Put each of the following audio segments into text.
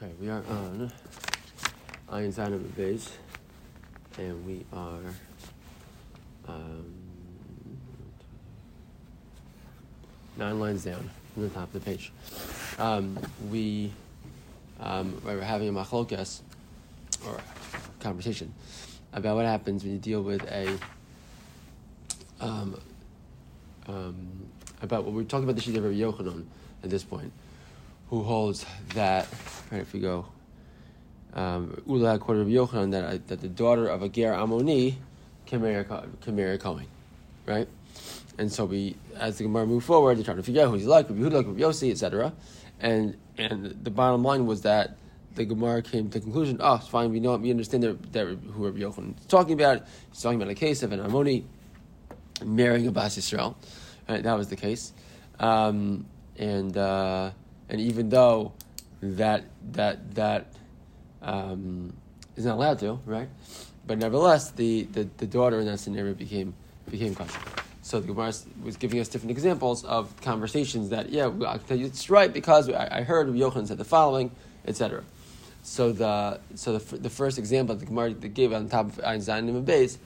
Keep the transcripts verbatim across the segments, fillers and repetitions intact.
Okay, we are on Ayin Zayin of the base, and we are um, nine lines down from the top of the page. Um, we um, we're having a machlokas, or a conversation, about what happens when you deal with a um, um, about what we're talking about the sheet of Rabbi Yochanan at this point, who holds that, right, if we go, um, Ula quoted Rabbi Yochanan that, uh, that the daughter of a Ger Ammoni can marry, can marry a Kohen, right? And so we, as the Gemara moved forward, they tried to figure out who's he like, Rabbi Yehuda, like Rabbi Yossi, et cetera. And and the bottom line was that the Gemara came to the conclusion, oh, it's fine, we know, we understand that, that who Rabbi Yochanan is talking about. He's talking about a case of an Ammoni marrying a Bas Yisrael. Right, that was the case. Um, and... Uh, And even though that that that um, is not allowed to, right? But nevertheless, the, the, the daughter in that scenario became became kosher. So the Gemara was giving us different examples of conversations that, yeah, I can tell you it's right because I, I heard Rabbi Yochanan said the following, et cetera. So the so the the first example the Gemara gave on top of Ayin Zayin and Beis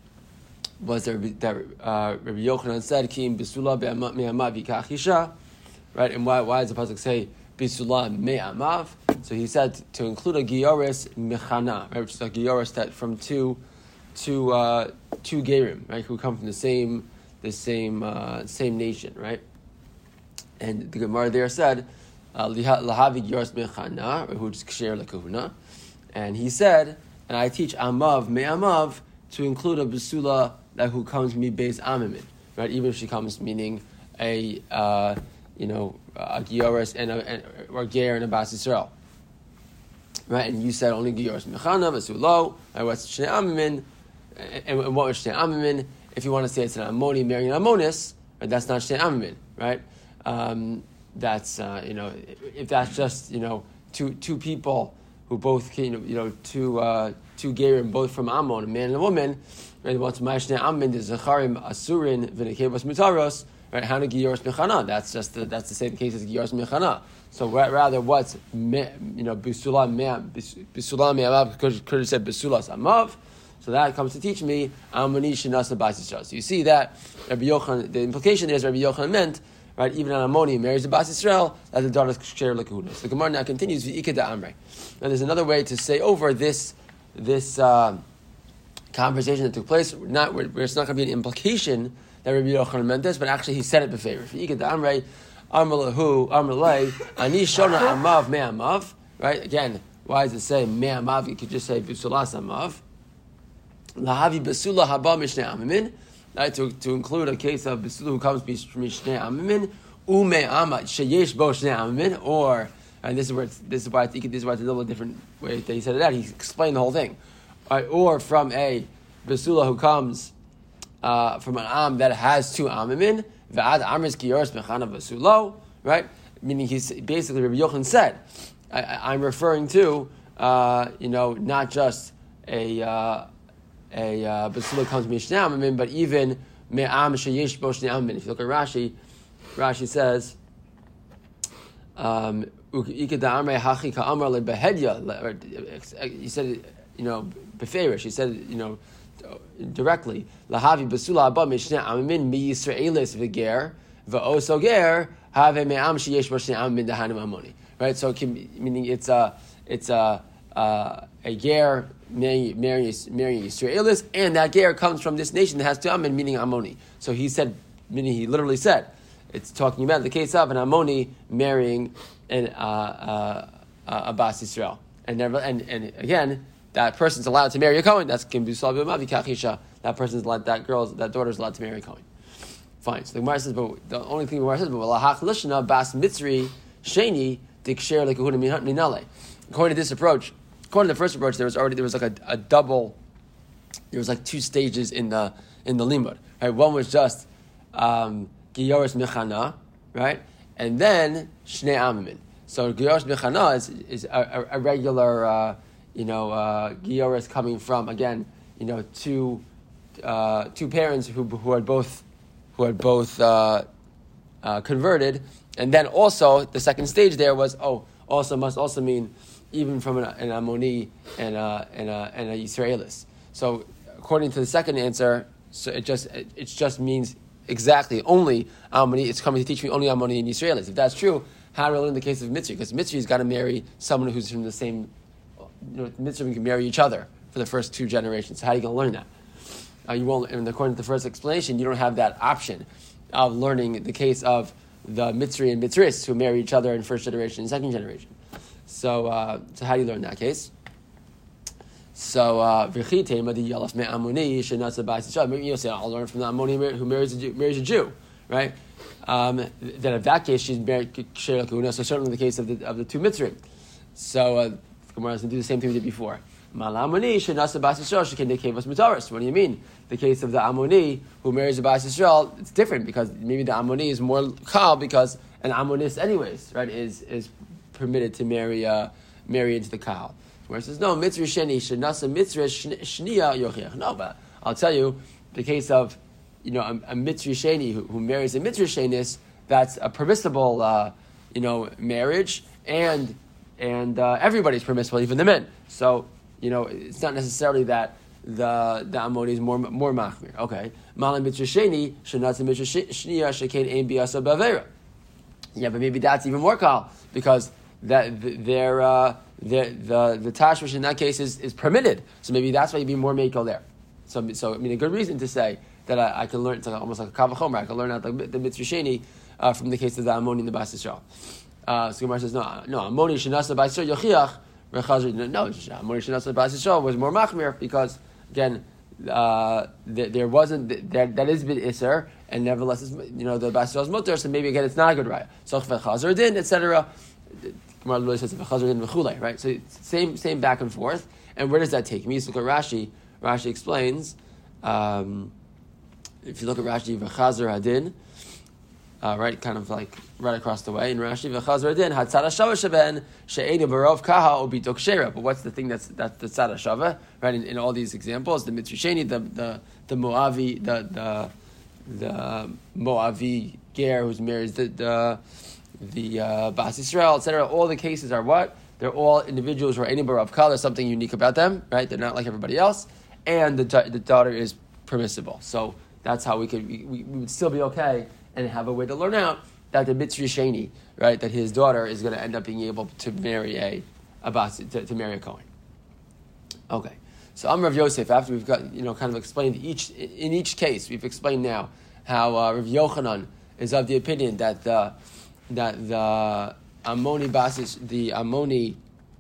was that, that uh, Rabbi Yochanan said, "Ki im bisula be'amav yikach isha." Right, and why why does the pasuk say bisula me'amav? So he said to include a gioris mechana, right, which is a gioris that from two two uh, two gerim, right, who come from the same the same uh, same nation, right? And the Gemara there said lahavi gioris mechana, who is ksher lekahuna, and he said, and I teach amav me'amav to include a bisula that who comes me beis amimin, right? Even if she comes meaning a uh, you know, a Gioris and a and, or Ger and a Bas Yisrael, right? And you said only Gioris Mechana, Vasulo, and what's Shnei Amimin, and, and what was Shnei Amimin? If you want to say it's an Ammoni marrying an Ammonis, right, that's not Shnei Amimin, right? Um, that's uh, you know, if that's just you know two two people who both came, you know, two uh, two Gerim both from Ammon, a man and a woman, right? What's my Shnei Amimin? The Zacharim Asurin V'Nekevos Mutaros. Right, Hana Gioris Mechana. That's just the, that's the same case as Gioris Mechana. So rather, what's me, you know Bisula Me'am Bisula Me'amav could have said Bisulas Amav. So that comes to teach me Ammoni Shenasa Bas Yisrael. So you see that Rabbi Yochanan. The implication is Rabbi Yochanan meant, right, even an Ammoni marries a Bas Yisrael that the daughter is Ksher Lekahuna. So the Gemara now continues V'Iked Amrei. And there's another way to say over this this uh, conversation that took place. Not where, where it's not going to be an implication that Rabbi Yochanan meant this, but actually he said it before. V'Iked Amrei, Amr Lahu, Amr Lei, Ani Shona Amav Me'amav. Right? Again, why does it say Me'amav? You could just say Bisulas Amav. Lahavi Basula Haba Mishnei Amimin. Right? To, to include a case of Basula who comes from Mishnei Amimin. Ume Amat Sheyesh Bo Shnei Amimin. Or, and this is where it's, this is why I think this is why it's a little different way that he said it out. He explained the whole thing. Right? Or from a Basula who comes Uh, from an am that has two amimin, v'ad amris kiyoris mechana v'sulo, right? Meaning he's basically Rabbi Yochanan said, I, I, I'm referring to, uh, you know, not just a uh, a uh, basulo comes mishnei amimin, but even me'am sheyesh bo shnei amimin. If you look at Rashi, Rashi says, um, he said, you know, beferish. He said, you know, directly, lahavi basula haba mishnei amimin mi Yisraelis v'ger v'oso ger have me'am sheyesh bo shnei amimin dahanim amoni. Right, so meaning it's a it's a uh, a ger marrying marrying Yisraelis, and that ger comes from this nation that has two amin, meaning Ammoni. So he said, meaning he literally said, it's talking about the case of an Ammoni marrying an uh, uh, a Bas Yisrael, and never and and again. That person's allowed to marry a Kohen. That's can be That person's allowed, that girl's, that daughter's allowed to marry a Kohen. Fine. So the Gemara says, but the only thing the Gemara says, but lahach lishna bas mitzri sheni diksher lekahuna minale. According to this approach, according to the first approach, there was already there was like a, a double. There was like two stages in the in the limud. Right, one was just um, gioris mechana, right, and then shnei amimin. So gioris mechana is is a, a, a regular. Uh, You know, uh, Gioris coming from again, you know, two uh, two parents who who had both who had both uh, uh, converted, and then also the second stage there was oh also must also mean even from an, an Ammoni and a, and a, and a Yisraelis. So according to the second answer, so it just it, it just means exactly only Ammoni. It's coming to teach me only Ammoni and Yisraelis. If that's true, how do I learn the case of Mitzri? Because Mitzri's got to marry someone who's from the same. You know, Mitzri can marry each other for the first two generations. So how are you going to learn that? Uh, you won't. And according to the first explanation, you don't have that option of learning the case of the Mitzri and Mitzris who marry each other in first generation and second generation. So, uh, so how do you learn that case? So, v'chitema the yalaf me Ammoni shenatza b'as Yisrael. Maybe you'll say, I'll learn from the Ammoni who marries a Jew, marries a Jew, right? Um, then in that case, she's married Ksher L'Kehuna. So certainly the case of the of the two Mitzrim. So, uh, Gemara is going to do the same thing we did before. Mal Ammoni shenatza b'as Yisrael shekei nekevos mutaros. What do you mean? The case of the Ammoni who marries a Bas Yisrael, it's different because maybe the Ammoni is more kal because an Ammonis anyways, right, is is permitted to marry uh, marry into the kal. Where it says, no, Mitzri Sheni, Shenasa Mitzri Shniya Yochiach. No, but I'll tell you, the case of, you know, a, a Mitzri Sheni who, who marries a Mitzri Shenis, that's a permissible, uh, you know, marriage, and and uh, everybody's permissible, even the men. So, you know, it's not necessarily that the the Ammoni is more more machmir. Okay, Malam Mitzri Sheni, Shenasa Mitzri Shniya Shekain Ein Biasa Bavera. Yeah, but maybe that's even more kal because that they're. Uh, The the the tashmish in that case is, is permitted, so maybe that's why you'd be more mekel there. So so I mean a good reason to say that I, I can learn. It's like almost like a kavachomer. I can learn out the, the Mitzri Sheni uh, from the case of the Ammoni and the Bas Yisrael. Uh, so Gemara says no no Ammoni shenasa Bas Yisrael yochiach rechazir no Ammoni shenasa Bas Yisrael was more machmir because again uh, th- there wasn't that that is bit iser and nevertheless it's, you know the Bas Yisrael's mutter, so maybe again it's not a good raya. So chazir din et cetera. Gemara literally says right? So same same back and forth. And where does that take me? You look at Rashi. Rashi explains. Um, if you look at Rashi, v'chazar hadin, uh, right, kind of like right across the way in Rashi, v'chazar hadin hatzad hashava sheben she'enu barov kaha obito kshera. But what's the thing that's that's the tzad hashava, right? In, in all these examples, the Mitzri Sheni, the the the Moavi, the the the Moavi ger who's married the. the the uh, Bas Yisrael, et cetera. All the cases are what? They're all individuals who are any bar of color. There's something unique about them, right? They're not like everybody else. And the the daughter is permissible. So that's how we could, we, we would still be okay and have a way to learn out that the Mitzri Sheni, right, that his daughter is going to end up being able to marry a, a Bas, to, to marry a Kohen. Okay. So I'm Rav Yosef. After we've got, you know, kind of explained each, in each case, we've explained now how uh, Rav Yochanan is of the opinion that the, that the Ammoni basis, the Ammoni,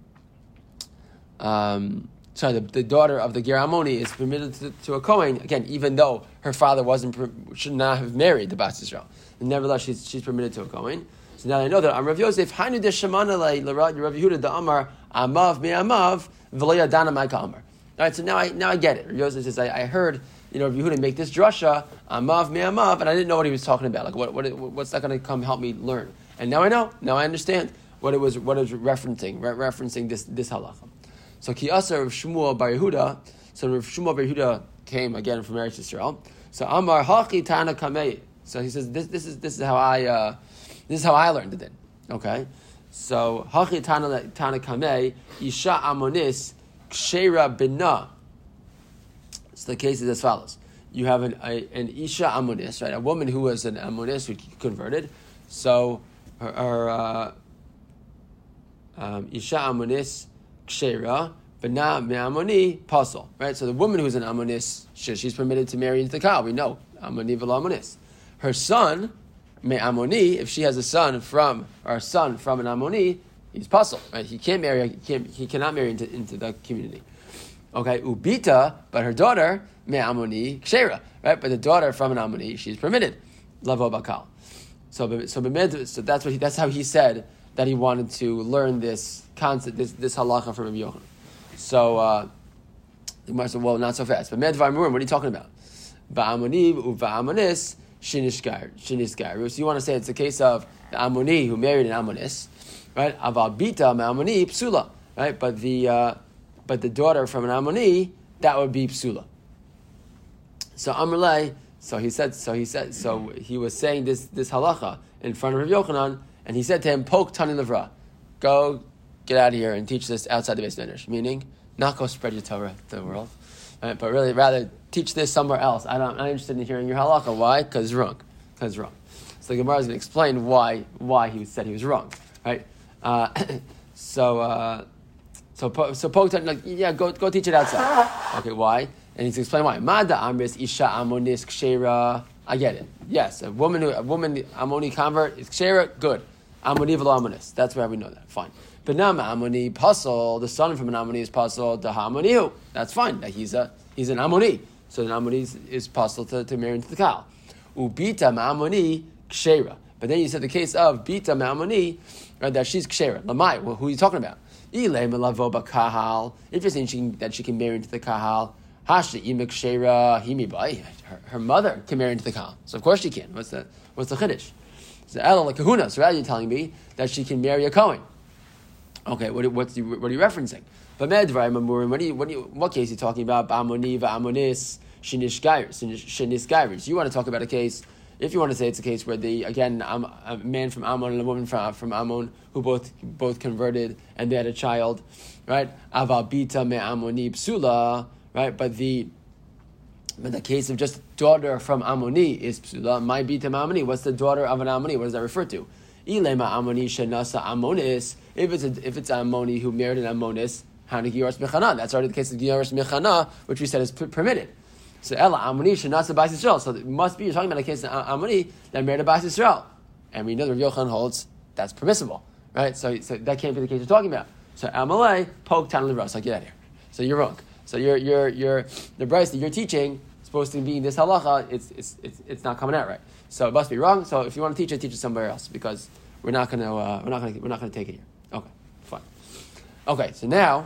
um, sorry, the, the daughter of the Ger Ammoni is permitted to, to a Kohen, again, even though her father wasn't, should not have married the Bas Yisrael. And nevertheless, she's, she's permitted to a Kohen. So now I know that I'm Rav Yosef, Hainu de Shemana le Rav Yehuda de Amar, Amav me Amav, v'lo yadana my Amar. All right, so now I now I get it. Rav Yosef says, I, I heard, you know, Rav Yehuda make this drasha, Amav me Amav, and I didn't know what he was talking about. Like, what, what what's that going to come help me learn? And now I know. Now I understand what it was. What it was referencing. Re- referencing this this halacha. So ki asa Rav Shmuel bar Yehuda. So Rav Shmuel bar Yehuda came again from Eretz Yisrael. So Amar hachi tana kamei. So he says this this is this is how I uh, this is how I learned it. Then okay. So hachi tana tana kamei isha amonis kshera bina. So the case is as follows: you have an a, an isha amonis, right? A woman who was an amonis who converted. So her, her uh, um, isha amonis kshera bina me amoni pasol, right? So the woman who's an amonis, she, she's permitted to marry into the cow. We know amoni v'lo amonis. Her son me amoni, if she has a son from or a son from an amoni, he's pasol, right? He can't marry. He can't. He cannot marry into, into the community. Okay, ubita, but her daughter me amoni kshera, right? But the daughter from an amoni, she's permitted lavo bakal. So, so, so that's what he, that's how he said that he wanted to learn this concept, this this halacha from Rabbi Yochanan. So, uh, the Gemara said, well, not so fast. But medvar murim, what are you talking about? Ba'amoni u'va'amonis shinishgar shinishgar. So you want to say it's the case of the Ammoni who married an Ammonis, right? Aval bita ma'amoni psula, right? But the uh, but the daughter from an Ammoni, that would be psula. So Amrlei. So he said. So he said. So he was saying this this halacha in front of Rav Yochanan, and he said to him, "Poke tani levra." go get out of here and teach this outside the Beis Medrash. Meaning, not go spread your Torah to the world, right? But really rather teach this somewhere else. I don't, I'm not interested in hearing your halakha. Why? Because it's wrong. Because it's wrong. So the Gemara is going to explain why why he said he was wrong, right? Uh, so uh, so so Pog like yeah, go go teach it outside. Okay, why? And he's explaining why. Mada amris isha amonis kshera. I get it. Yes, a woman who a woman Amoni convert is kshera. Good. Amoni v'lo amonis. That's where we know that. Fine. But now Amoni pasol, the son from an Amoni is pasol to Hamonihu. That's fine. That he's a he's an Amoni. So an Amoni is, is pasol to, to marry into the Kal. Ubita ma'amoni kshera. But then you said the case of bita ma'amoni, right, that she's kshera. Lamai, well, who are you talking about? Ilay melavo bakahal. If you're saying she can, that she can marry into the kahal, hashli imek kshera himibai. Her mother can marry into the kahal. So of course she can. What's the what's the chiddush? So ela like kahuna. So rather you're telling me that she can marry a kohen. Okay, what what's the, what are you referencing? But medvay mamurim. What do you what do you what case are you talking about? Ba'amoni va'amonis. Shenis you want to talk about a case, if you want to say it's a case where the again a man from Ammon and a woman from from Ammon who both both converted and they had a child, right? Aval bita me Ammoni psula, right? But the but the case of just daughter from Ammoni is psula. My bita Ammoni. What's the daughter of an Ammoni? What does that refer to? Ilema Ammoni shenasa Ammonis. If it's a, if it's Ammoni who married an Ammonis, Hani Giyoros Mechana. That's already the case of Giyoros Mechana, which we said is p- permitted. So Ella Amoni Shenasa Bais Yisrael. So it must be you're talking about a case of Amoni that married a Bais Yisrael, and we know that Rav Yochanan holds that's permissible, right? So, so that can't be the case you're talking about. So Amalei poke Tan Livros. I'll get out of here. So you're wrong. So you're you're you're the Bryce that you're teaching supposed to be this halacha. It's it's it's it's not coming out right. So it must be wrong. So if you want to teach it, teach it somewhere else because we're not going to uh, we're not going to we're not going to take it here. Okay, fine. Okay, so now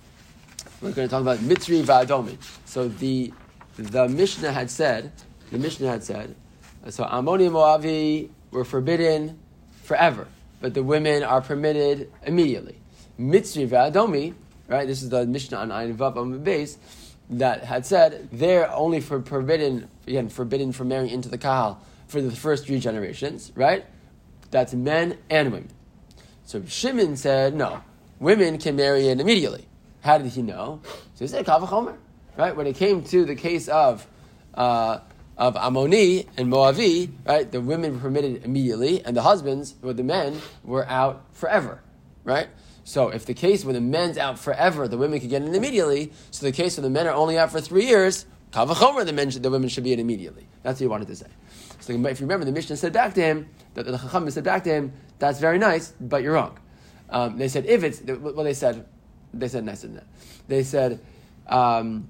we're going to talk about Mitzri Va'adomi. So the The Mishnah had said, the Mishnah had said, so Ammoni and Moavi were forbidden forever, but the women are permitted immediately. Mitzri v'Adomi, right? This is the Mishnah on Ayin Vav on the base that had said they're only for forbidden, again, forbidden from marrying into the Kahal for the first three generations, right? That's men and women. So Shimon said, no, women can marry in immediately. How did he know? So he said, Kal v'chomer. Right, when it came to the case of uh, of Ammoni and Moavi, right, the women were permitted immediately, and the husbands, or the men, were out forever. Right, so if the case where the men's out forever, the women could get in immediately. So the case where the men are only out for three years, Kal v'chomer, the men, should, the women should be in immediately. That's what he wanted to say. So if you remember, the Mishnah said back to him, that the Chacham said back to him, that's very nice, but you're wrong. Um, they said if it's well, they said they said nicer than that. They said. Um,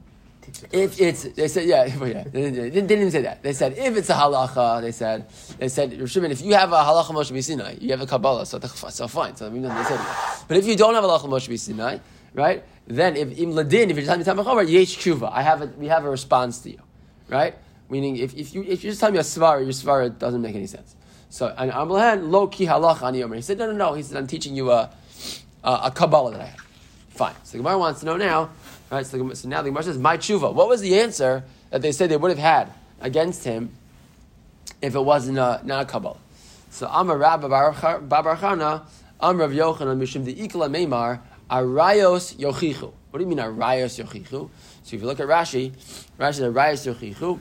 If it's, they said, yeah, yeah, they didn't, they didn't say that. They said, if it's a halacha, they said, they said, Shimon, if you have a halacha Moshe B'Sinai, you have a Kabbalah, so, so fine. So, I mean, they said that. But if you don't have a halacha Moshe B'Sinai, right, then if im ladin, if you're telling me Tamachomer, yesh tshuva, I have a, we have a response to you, right? Meaning, if, if you if you're just telling me a svara, your svara doesn't make any sense. So, and Amlahan lo ki halacha ani omer. He said, no, no, no. He said, I'm teaching you a a, a Kabbalah that I have. Fine. So the Gemara wants to know now. Right, so, the, so now the Gemara says, "My tshuva." What was the answer that they said they would have had against him if it wasn't a, not a Kabbalah? So Amar Rabba Bar Chana, Amar Rav Yochanan Mishum the Ikla Meimar Arayos Yochichu. What do you mean Arayos Yochichu? So if you look at Rashi, Rashi says Arayos Yochichu.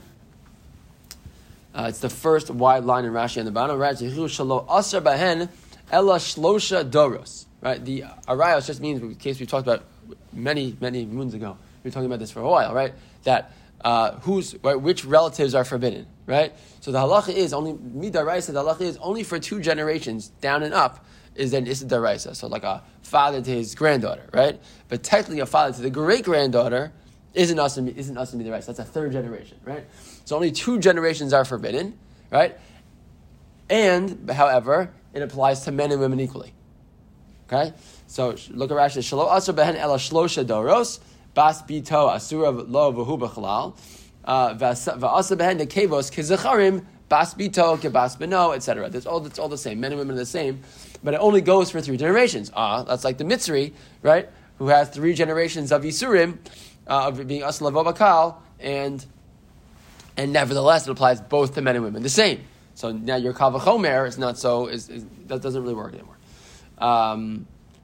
Uh, it's the first wide line in Rashi on the bottom. Arayos Yochichu Shalo Asar Bahen Ela Shlosha Doros. Right, the Arayos just means, in case we talked about many, many moons ago. We were talking about this for a while, right? That uh, who's right, which relatives are forbidden, right? So the halacha is only midaraisa. The halacha is only for two generations down and up is then issa daraisa. So like a father to his granddaughter, right? But technically, a father to the great granddaughter isn't asim isn't asim midaraisa. That's a third generation, right? So only two generations are forbidden, right? And however, it applies to men and women equally. Okay, so look at Rashi. Shelo asur behen ela shlosha doros bas bito asura lo v'hu b'chalal v'asur behen nekevos kezacharim bas bito kebas beno, et cetera. It's all it's all the same. Men and women are the same, but it only goes for three generations. Ah, that's like the Mitzri, right? Who has three generations of Yisurim uh, of being asur lavo bakal, and and nevertheless it applies both to men and women the same. So now your kal v'chomer is not so is, is that doesn't really work anymore. Um,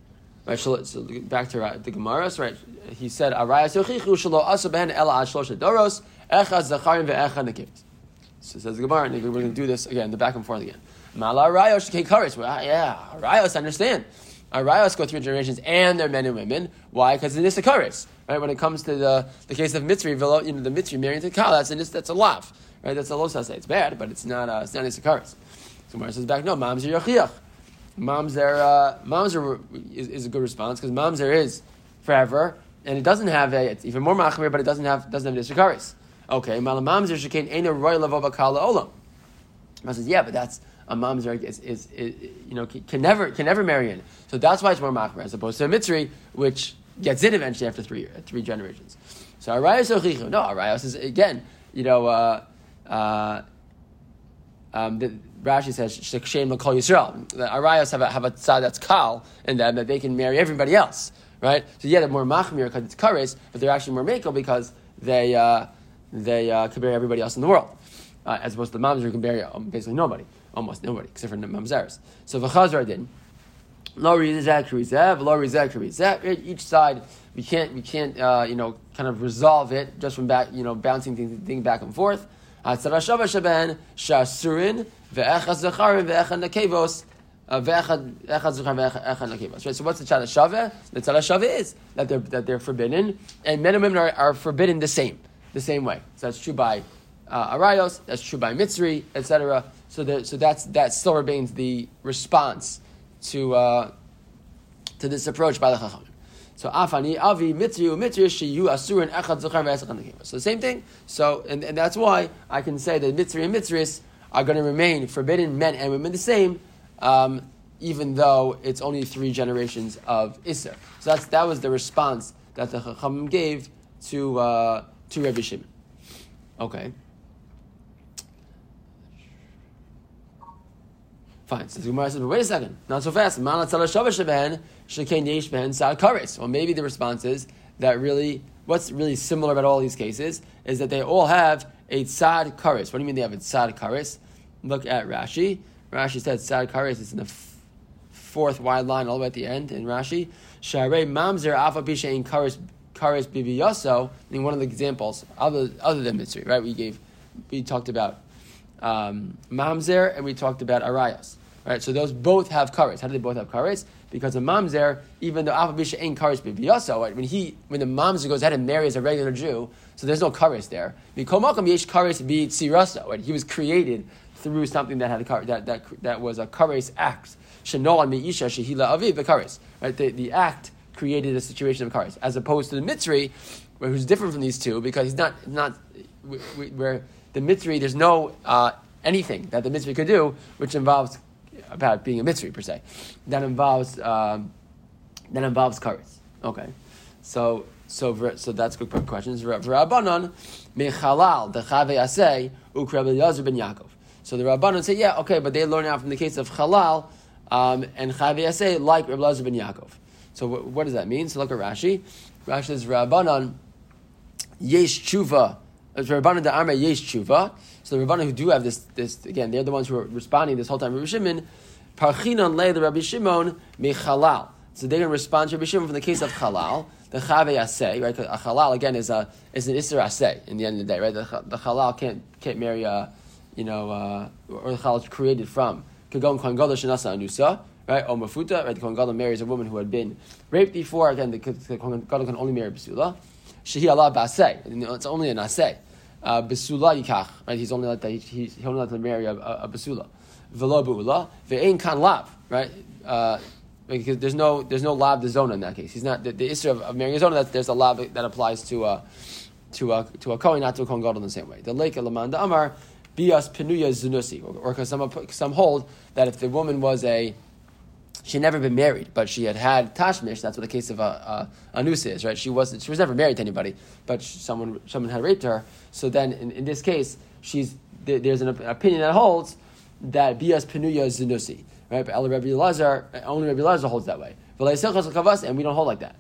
Right, so, so back to uh, the Gemara, right? He said, "Arayos yochichu shelo asa behen ela ad shlosha doros echad zacharim ve'echad nekivos." So says the Gemara, and we're going to do this again, the back and forth again. Mala arayos shekei kares. Well, yeah, arayos, understand. Arayos go through generations, and they're men and women. Why? Because it's a kares, right? When it comes to the, the case of mitzri, you know, the mitzri marrying to kal, that's a that's a lav, right? That's a lo saseh. It's bad, but it's not uh, it's not a kares. So Gemara says back, no, mamzer yochiach. Mamzer, uh, mamzer is, is a good response because mamzer is forever, and it doesn't have a. It's even more machmir, but it doesn't have doesn't have disrekaris. Okay, malam mamzer shekain ain't a roy levo bakala olam. I says, yeah, but that's a mamzer is, is, is you know can, can never can never marry in. So that's why it's more machmir as opposed to a mitzri, which gets in eventually after three three generations. So arayos ochichu. No, arayos is again, you know. Uh, uh, Um, the, Rashi says Shekshem L'Kol Yisrael. The Arayos have a have a tzad that's kal, and then that they can marry everybody else, right? So yeah, they're more machmir because it's kares, but they're actually more meko because they uh, they uh, can marry everybody else in the world, uh, as opposed to the mamzer who can marry um, basically nobody, almost nobody except for the mamzeres. So v'chazar din lo rizek rizev lo rizek rizev. Each side we can't we can't uh, you know kind of resolve it just from back you know bouncing things, things back and forth. Hatzara shava sheben shasurin ve'echad zacharim ve'echad nekevos ve'echad echad zacharim ve'echad nekevos. Right. So what's the tzara shava? The tzara shava is that they're that they're forbidden, and men and women are, are forbidden the same, the same way. So that's true by uh, arayos. That's true by mitzri, et cetera. So that so that's that still remains the response to uh, to this approach by the chachamim. So afani avi mitri umitri shiyu asurin echad zachar ve'echad nekevos. So the same thing. So and, and that's why I can say that mitri and mitris are going to remain forbidden, men and women the same, um, even though it's only three generations of Isser. So that's that was the response that the Chachamim gave to uh, to Rabbi Shimon. Okay. Fine. So the Gemara says, but wait a second, not so fast. Well, maybe the response is that really, what's really similar about all these cases is that they all have a tzad kares. What do you mean they have a tzad kares? Look at Rashi. Rashi said tzad kares is in the f- fourth wide line all the way at the end in Rashi. Sharei mamzer afa pisha in kares kares bibiyaso. I mean, one of the examples other other than mitzri, right? We gave, we talked about um, mamzer and we talked about arayos. Right, so those both have kares. How do they both have kares? Because a mamzer, even though afa bisha ain't kares bibiyaso, right? When he when the mamzer goes ahead and marries a regular Jew, so there's no kares there. Mikomakam yesh kares bi tziraso. Right, he was created through something that had a kares, that that that was a kares act. Shenoal meisha shehila aviv kares. Right, the, the act created a situation of kares, as opposed to the mitzri, who's different from these two because he's not not where the mitzri there's no uh, anything that the mitzri could do which involves about being a mitzri per se, that involves um, that involves kares. Okay, so so so that's good questions. Rabbanon mechalal the chave asay ukrab Eliezer ben Yaakov. So the Rabbanon say, yeah, okay, but they learn out from the case of halal um, and chave asay like Rabbi Eliezer ben Yaakov. So what, what does that mean? So look at Rashi. Rashi says Rabbanon yesh tshuva. Rabbanon da Amar yesh tshuva. So the Rabbanon who do have this, this again, they're the ones who are responding this whole time. Rabbi Shimon, parchinon le the Rabbi Shimon mechalal. So they're going to respond to Rabbi Shimon from the case of halal, the chave asay, right? A halal again is a is an isser asay in the end of the day, right? The, the halal can't can't marry a, you know, uh, or the halal is created from kagon kohen gadol shenasa anusa, right? Or mafuta, right? The kohen gadol marries a woman who had been raped before. Again, the, the kohen gadol can only marry basula. Shehi Allah basay, it's only an asay. Uh, Besula yikach, right? He's only let that he, he, he only let to marry a, a, a basula. Velo beula ve'ein kan lav, right? Uh, because there's no there's no lav de zona in that case. He's not the, the issue of, of marrying a zona. That there's a lav that applies to a to a to a kohen, not to a kohen gadol in the same way. The lake lamanda amar bias penuya zunusi, or because some some hold that if the woman was a she had never been married, but she had had tashmish. That's what the case of a, a anusa is, right? She wasn't. She was never married to anybody, but someone someone had raped her. So then, in, in this case, she's there, there's an opinion that holds that bias penuya zunusi, right? But El Rabbi Elazar, only Rabbi Elazar holds that way. And we don't hold like that.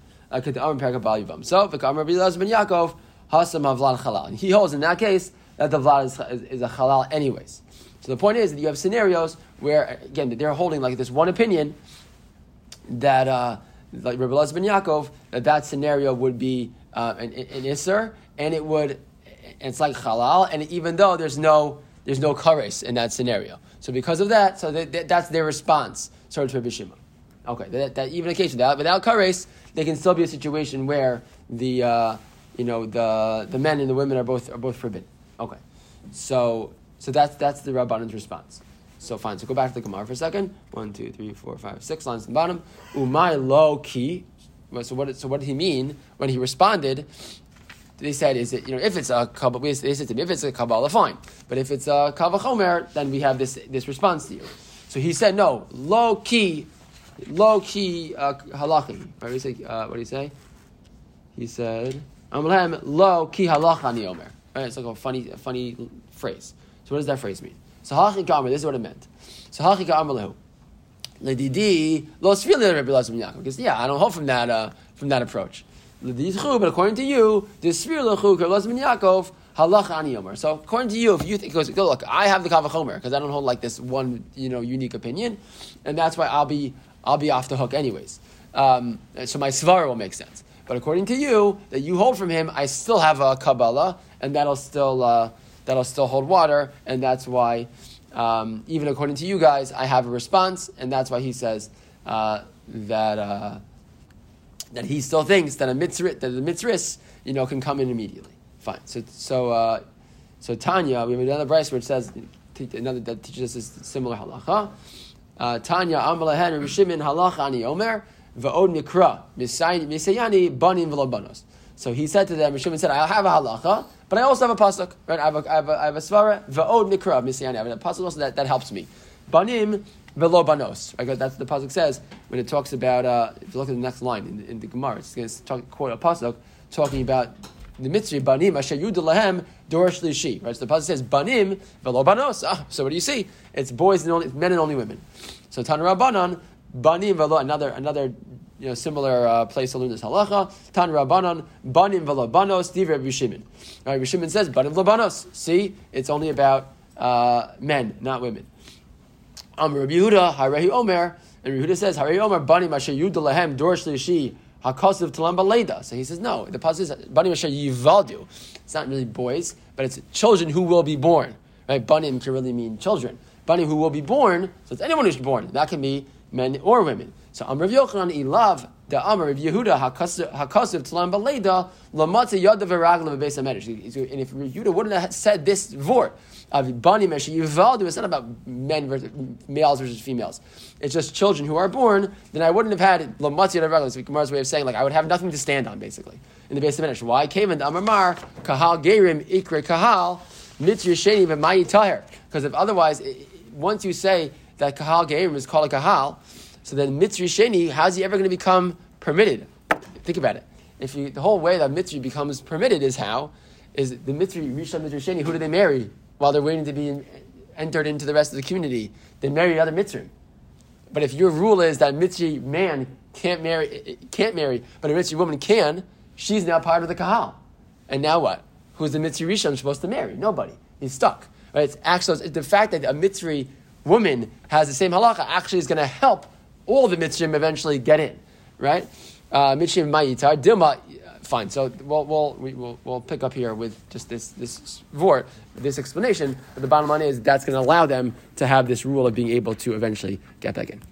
So the Rabbi Elazar ben Yaakov hasam havlan halal, and he holds in that case that the vlad is, is, is a halal anyways. So the point is that you have scenarios where, again, they're holding like this one opinion that uh, like Rabbi Elazar ben Yaakov, that that scenario would be uh, an, an Isser, and it would, and it's like Halal, and even though there's no there's no kares in that scenario. So because of that, so they, they, that's their response, sort of to Rabbi Shimon. Okay, that, that even occasion without without kares, there can still be a situation where the uh, you know the the men and the women are both are both forbidden. Okay, so so that's that's the Rabbanan's response. So fine. So go back to the Gemara for a second. One, two, three, four, five, six lines at the bottom. Umay lo ki. So what? So what did he mean when he responded? They said, "Is it you know if it's a kabbalah? They said to me, if it's a kabbalah, fine. But if it's a kavach chomer, then we have this this response to you." So he said, "No, lo ki, lo ki uh, halachi." Right? What did he say? Uh, what did he say? He said, "Amlehem lo ki halachani omer." Right? It's like a funny a funny phrase. So what does that phrase mean? So halachi ka'amar, this is what it meant. So halachi ka'amar lehu. Ledidi lo sfili Rabbi Elazar ben Yaakov. Because yeah, I don't hold from that uh, from that approach. Ledidchu, but according to you, the sfili lechu Rabbi Elazar ben Yaakov halacha ani omer. So according to you, if you think, goes, go look, I have the kavach chomer because I don't hold like this one you know unique opinion, and that's why I'll be I'll be off the hook anyways. Um, so my svara will make sense. But according to you, that you hold from him, I still have a kabbalah, and that'll still. Uh, That'll still hold water, and that's why, um, even according to you guys, I have a response, and that's why he says uh, that uh, that he still thinks that a mitzvah, that the mitzvahs, you know, can come in immediately. Fine. So so uh, so Tanya, we have another verse which says another that teaches us this similar halacha. Uh, Tanya Amalahen Rabbi Shimon halacha ani omer va'od mikra misayani banim v'lo banos. So he said to them, Rabbi Shimon said, I have a halacha, but I also have a pasuk, right? I have a, I have a, I have a svara, va'od mikra, misayani. I have a pasuk also that, that helps me. Banim velo banos. Right? That's what the pasuk says when it talks about, uh, if you look at the next line in, in the Gemara, it's going to talk, quote a pasuk talking about the mitzvah, banim, asher yudu lahem, dorish lishi. Right? So the pasuk says, banim velo banos. Ah, so what do you see? It's boys and only, men and only women. So Tana Rabbanan, banim velo, another, another, you know, similar uh, place to learn this halacha. Tan Rabbanan, banim v'lo banos, divrei Rabbi Shimon. Right, Rabbi Shimon says, banim v'lo banos. See, it's only about uh, men, not women. Am Rabbi Yehuda, harehi omer, and Rabbi Yehuda says, harehi omer, banim asher yuda lahem, dorish lishi, hakosiv talam baleda. So he says, no, the pasuk says, banim asher yivaldu. It's not really boys, but it's children who will be born. Right, banim can really mean children. Banim who will be born, so it's anyone who's born. That can be men or women. So Amar Rav Yochanan ilav the Amar Rav Yehuda hakasiv tlam baleda lamatza yadav v'raglav v'beis hamedrash. And if Rav Yehuda wouldn't have said this vort of bani mesh yivaldu, it's not about men versus males versus females. It's just children who are born. Then I wouldn't have had lamatza yadav v'raglav. So Gemara's way of saying, like, I would have nothing to stand on basically in the beis hamedrash. Why came in the Amar Mar kahal gerim ikre kahal mitzvah sheni v'mayi taher? Because if otherwise, once you say that kahal gerim is called a kahal, so then mitzri sheni, how's he ever going to become permitted? Think about it. If you, the whole way that mitzri becomes permitted is how? Is the mitzri, rishon mitzri sheni, who do they marry while they're waiting to be in, entered into the rest of the community? They marry other mitzrim. But if your rule is that mitzri man can't marry, can't marry, but a mitzri woman can, she's now part of the kahal. And now what? Who's the mitzri rishon supposed to marry? Nobody. He's stuck. Right? It's actually the fact that a mitzri woman has the same halacha actually is going to help all the mitzvim eventually get in, right? Mitzvim mayitar dilma. Fine. So we'll we'll we'll we'll pick up here with just this this vort, this explanation. But the bottom line is that's going to allow them to have this rule of being able to eventually get back in.